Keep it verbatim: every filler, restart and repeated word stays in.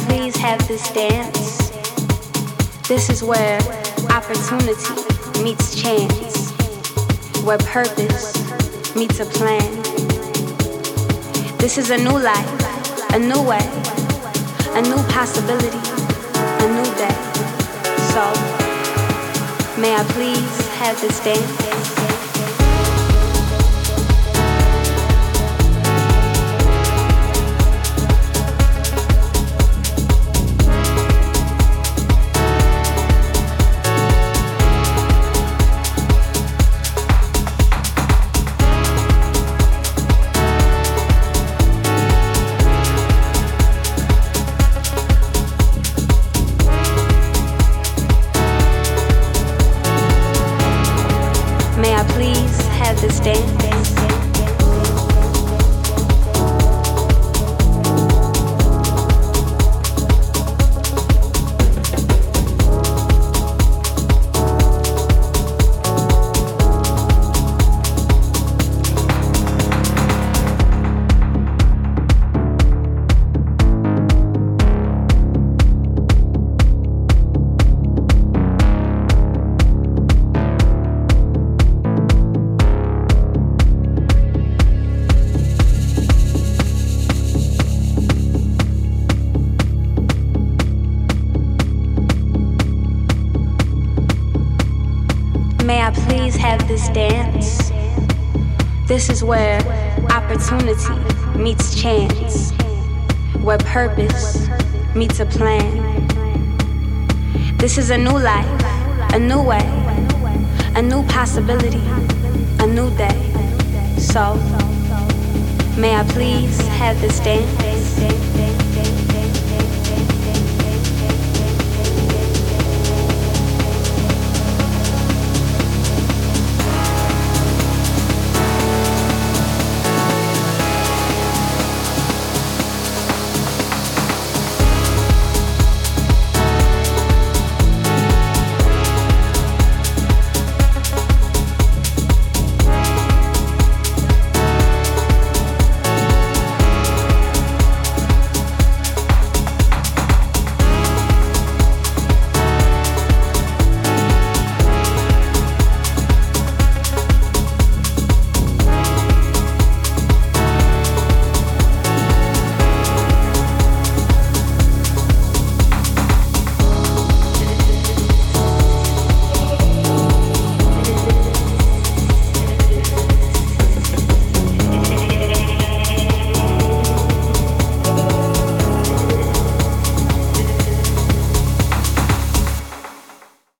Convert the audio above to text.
please have this dance? This is where opportunity meets chance, where purpose meets a plan. This is a new life, a new way, a new possibility, a new day. So, may I please have this dance? This dance. May I please have this dance? This is where opportunity meets chance, where purpose meets a plan. This is a new life, a new way, a new possibility, a new day. So, may I please have this dance?